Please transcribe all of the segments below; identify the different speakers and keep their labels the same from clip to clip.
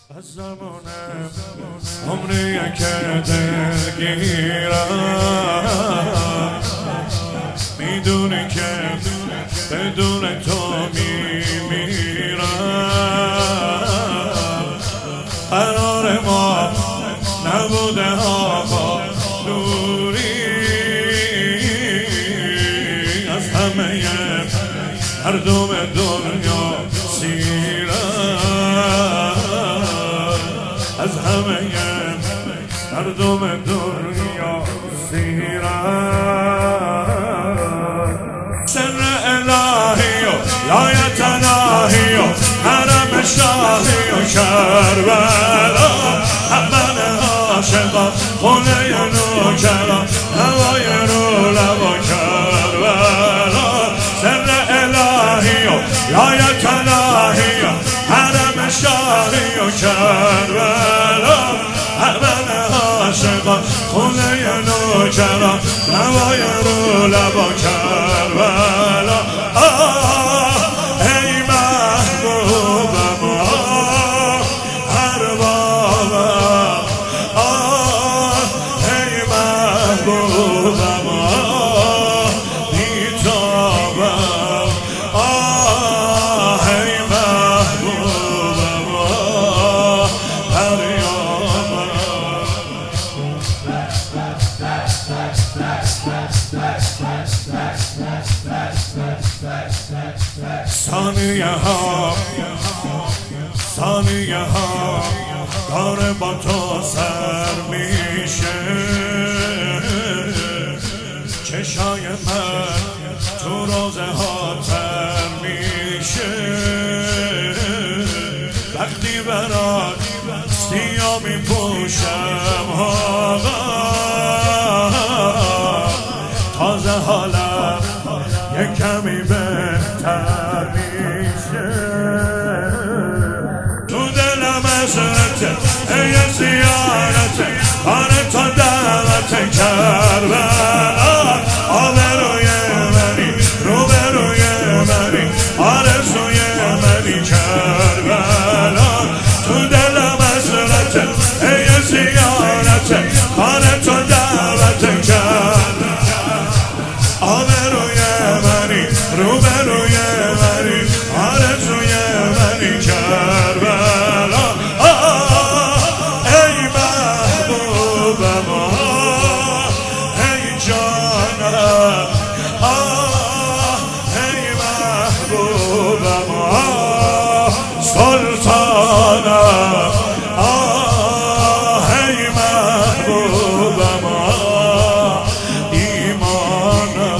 Speaker 1: از زمان عمریه که دلگیرم، میدونی که بدون تو میمیرم. قرار ما نبوده آقا نوری، از همه مردم دنیا سیرم، از همه مردم دنیا سیرم. سر الهی و لایت الهی و حرم شاهی و کربلا، من عاشقا خونه نوکران هوای رو لبا کربلا. سر الهی و لایت الهی و حرم شاهی و کربلا، من عاشقا خونه نوکران هوای رو لبا کربلا. ای محبوبم اربابم، ای محبوبم بیتابم، ای محبوبم پریامم. ثانیه ها کار با تو سر میشه، چشای من تو روزه ها تر میشه. وقتی برات سیاه میپوشم آقا، تازه حالم یک کمی بهتر میشه. تو دلم حسرته ای زیارته، کار تو دعوت کربلا. آبروی منی روبروی منی آرزوی منی کربلا. تو دلم حسرته ای زیارته، کار تو دعوت کربلا. آبروی منی روبروی منی آرزوی منی کربلا. ای محبوبم ای جانم، ای محبوبم سلطانم، ای محبوبم ایمانم.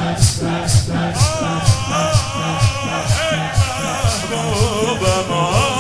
Speaker 1: محبوبم